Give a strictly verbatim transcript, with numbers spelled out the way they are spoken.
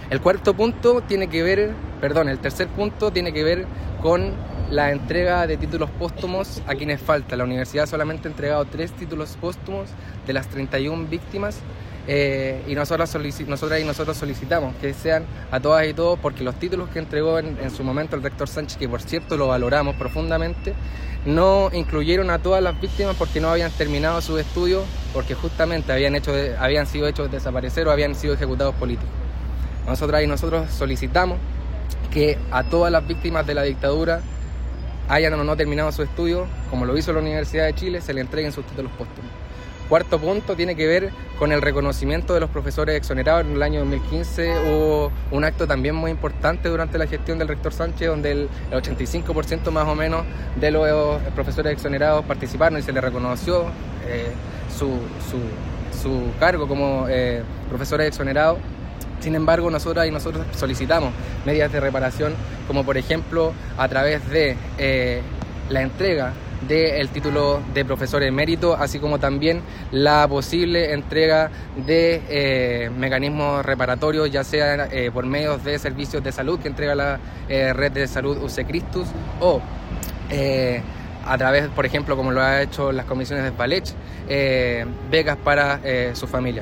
El cuarto punto tiene que ver, perdón, el tercer punto tiene que ver con la entrega de títulos póstumos a quienes falta. La universidad solamente ha entregado tres títulos póstumos de las treinta y una víctimas. Eh, y nosotras, solici- nosotras y nosotros solicitamos que sean a todas y todos, porque los títulos que entregó en, en su momento el rector Sánchez, que por cierto lo valoramos profundamente, no incluyeron a todas las víctimas porque no habían terminado sus estudios, porque justamente habían, hecho de, habían sido hechos desaparecer o habían sido ejecutados políticos. Nosotras y nosotros solicitamos que a todas las víctimas de la dictadura, hayan o no terminado su estudio, como lo hizo la Universidad de Chile, se le entreguen sus títulos póstumos. Cuarto punto tiene que ver con el reconocimiento de los profesores exonerados. En el año dos mil quince hubo un acto también muy importante durante la gestión del rector Sánchez, donde el, el ochenta y cinco por ciento más o menos de los profesores exonerados participaron y se les reconoció eh, su, su, su cargo como eh, profesores exonerados. Sin embargo, nosotras y nosotros solicitamos medidas de reparación, como por ejemplo a través de eh, la entrega del título de profesor emérito, así como también la posible entrega de eh, mecanismos reparatorios, ya sea eh, por medios de servicios de salud que entrega la eh, red de salud U C Christus, o eh, a través, por ejemplo, como lo ha hecho las comisiones de Valech, eh, becas para eh, su familia.